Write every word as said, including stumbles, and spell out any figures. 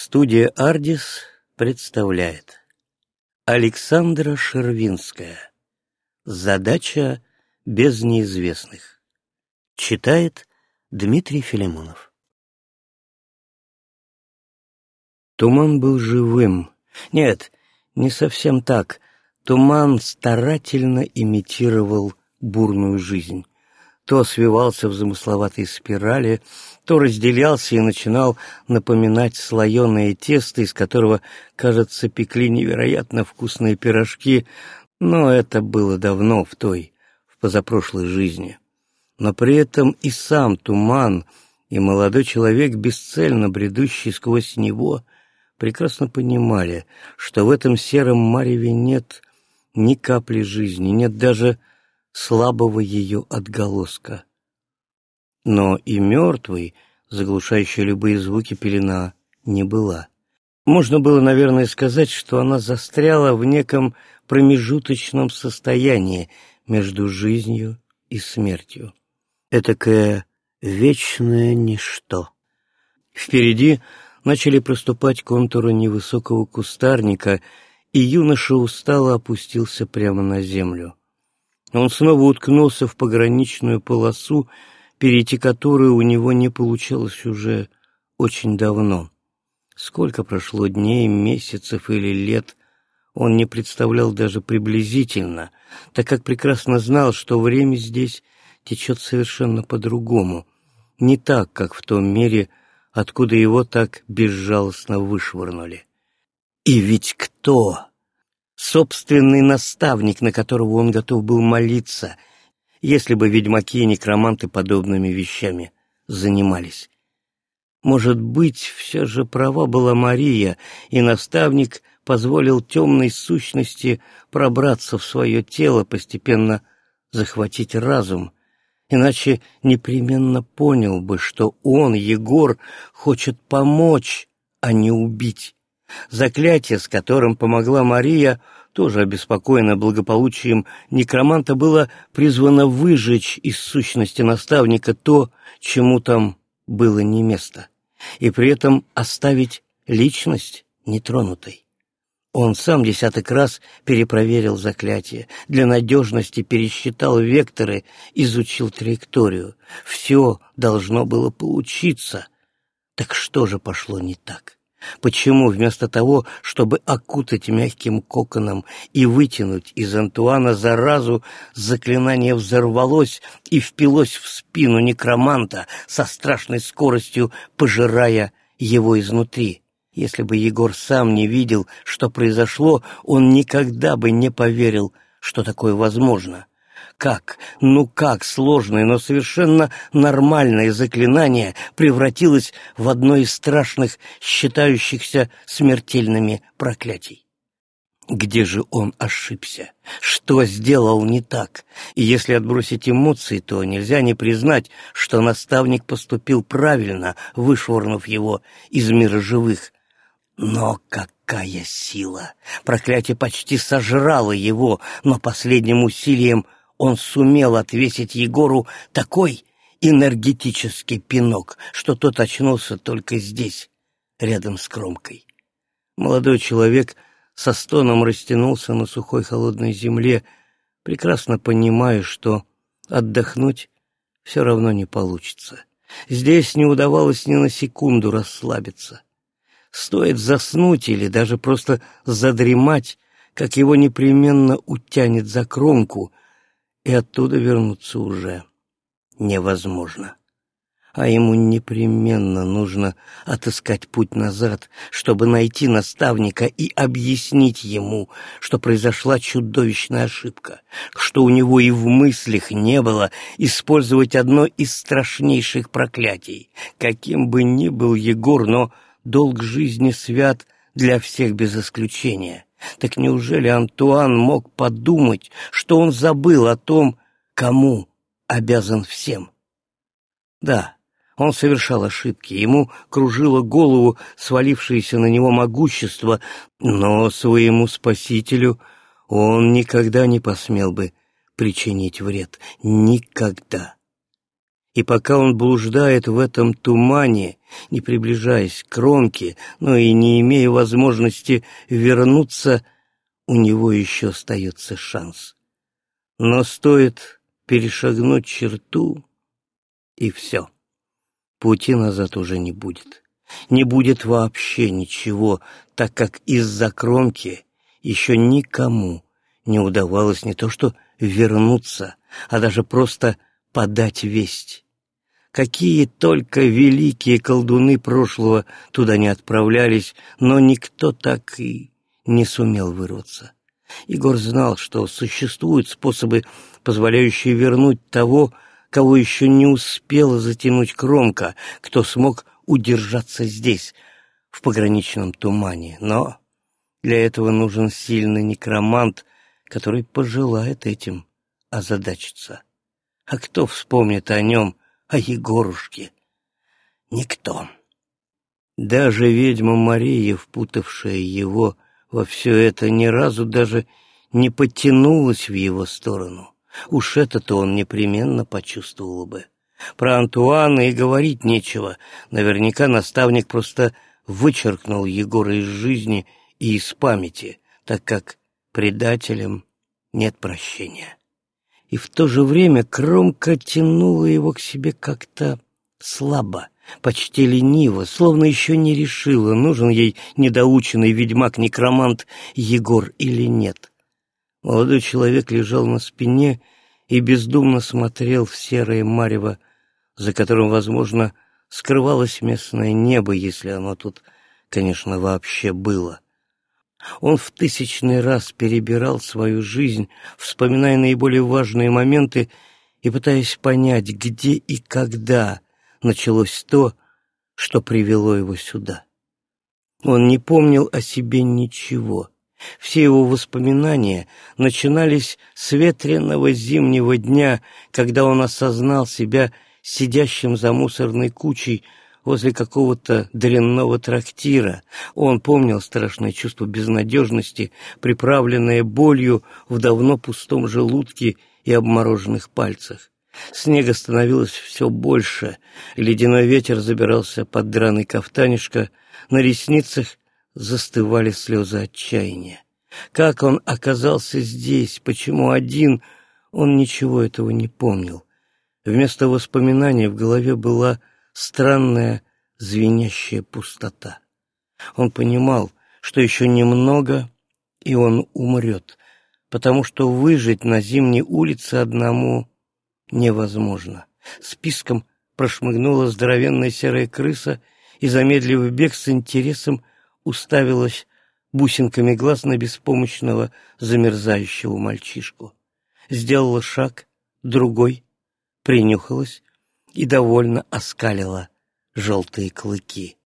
Студия «Ардис» представляет Александра Шервинская. Задача без неизвестных. Читает Дмитрий Филимонов. Туман был живым. Нет, не совсем так. Туман старательно имитировал бурную жизнь. То свивался в замысловатой спирали, то разделялся и начинал напоминать слоеное тесто, из которого, кажется, пекли невероятно вкусные пирожки, но это было давно, в той, в позапрошлой жизни. Но при этом и сам туман, и молодой человек, бесцельно бредущий сквозь него, прекрасно понимали, что в этом сером мареве нет ни капли жизни, нет даже слабого ее отголоска. Но и мертвой, заглушающей любые звуки, пелена не была. Можно было, наверное, сказать, что она застряла в неком промежуточном состоянии между жизнью и смертью. Этакое вечное ничто. Впереди начали проступать контуры невысокого кустарника, и юноша устало опустился прямо на землю. Он снова уткнулся в пограничную полосу, перейти которую у него не получалось уже очень давно. Сколько прошло дней, месяцев или лет, он не представлял даже приблизительно, так как прекрасно знал, что время здесь течет совершенно по-другому, не так, как в том мире, откуда его так безжалостно вышвырнули. И ведь кто? Собственный наставник, на которого он готов был молиться, если бы ведьмаки и некроманты подобными вещами занимались. Может быть, все же права была Мария, и наставник позволил темной сущности пробраться в свое тело, постепенно захватить разум, иначе непременно понял бы, что он, Егор, хочет помочь, а не убить. Заклятие, с которым помогла Мария, тоже обеспокоенное благополучием некроманта, было призвано выжечь из сущности наставника то, чему там было не место, и при этом оставить личность нетронутой. Он сам десяток раз перепроверил заклятие, для надежности пересчитал векторы, изучил траекторию. Все должно было получиться. Так что же пошло не так? Почему вместо того, чтобы окутать мягким коконом и вытянуть из Антуана заразу, заклинание взорвалось и впилось в спину некроманта со страшной скоростью, пожирая его изнутри? Если бы Егор сам не видел, что произошло, он никогда бы не поверил, что такое возможно. Как, ну как сложное, но совершенно нормальное заклинание превратилось в одно из страшных, считающихся смертельными проклятий? Где же он ошибся? Что сделал не так? И если отбросить эмоции, то нельзя не признать, что наставник поступил правильно, вышвырнув его из мира живых. Но какая сила! Проклятие почти сожрало его, но последним усилием он сумел отвесить Егору такой энергетический пинок, что тот очнулся только здесь, рядом с кромкой. Молодой человек со стоном растянулся на сухой холодной земле, прекрасно понимая, что отдохнуть все равно не получится. Здесь не удавалось ни на секунду расслабиться. Стоит заснуть или даже просто задремать, как его непременно утянет за кромку, и оттуда вернуться уже невозможно. А ему непременно нужно отыскать путь назад, чтобы найти наставника и объяснить ему, что произошла чудовищная ошибка, что у него и в мыслях не было использовать одно из страшнейших проклятий. Каким бы ни был Егор, но долг жизни свят для всех без исключения. Так неужели Антуан мог подумать, что он забыл о том, кому обязан всем? Да, он совершал ошибки, ему кружило голову свалившееся на него могущество, но своему спасителю он никогда не посмел бы причинить вред. Никогда. И пока он блуждает в этом тумане, не приближаясь к кромке, но и не имея возможности вернуться, у него еще остается шанс. Но стоит перешагнуть черту, и все. Пути назад уже не будет. Не будет вообще ничего, так как из-за кромки еще никому не удавалось не то что вернуться, а даже просто подать весть. Какие только великие колдуны прошлого туда не отправлялись, но никто так и не сумел вырваться. Егор знал, что существуют способы, позволяющие вернуть того, кого еще не успела затянуть кромка, кто смог удержаться здесь, в пограничном тумане. Но для этого нужен сильный некромант, который пожелает этим озадачиться. А кто вспомнит о нем, о Егорушке? Никто. Даже ведьма Мария, впутавшая его во все это, ни разу даже не подтянулась в его сторону. Уж это-то он непременно почувствовал бы. Про Антуана и говорить нечего. Наверняка наставник просто вычеркнул Егора из жизни и из памяти, так как предателям нет прощения. И в то же время кромка тянула его к себе как-то слабо, почти лениво, словно еще не решила, нужен ей недоученный ведьмак-некромант Егор или нет. Молодой человек лежал на спине и бездумно смотрел в серое марево, за которым, возможно, скрывалось местное небо, если оно тут, конечно, вообще было. Он в тысячный раз перебирал свою жизнь, вспоминая наиболее важные моменты и пытаясь понять, где и когда началось то, что привело его сюда. Он не помнил о себе ничего. Все его воспоминания начинались с ветреного зимнего дня, когда он осознал себя сидящим за мусорной кучей возле какого-то дрянного трактира. Он помнил страшное чувство безнадежности, приправленное болью в давно пустом желудке и обмороженных пальцах. Снега становилось все больше, ледяной ветер забирался под драный кафтанишко, на ресницах застывали слезы отчаяния. Как он оказался здесь, почему один, он ничего этого не помнил. Вместо воспоминаний в голове была странная звенящая пустота. Он понимал, что еще немного, и он умрет, потому что выжить на зимней улице одному невозможно. Списком прошмыгнула здоровенная серая крыса и, замедлив бег, с интересом уставилась бусинками глаз на беспомощного замерзающего мальчишку. Сделала шаг, другой, принюхалась и довольно оскалила желтые клыки.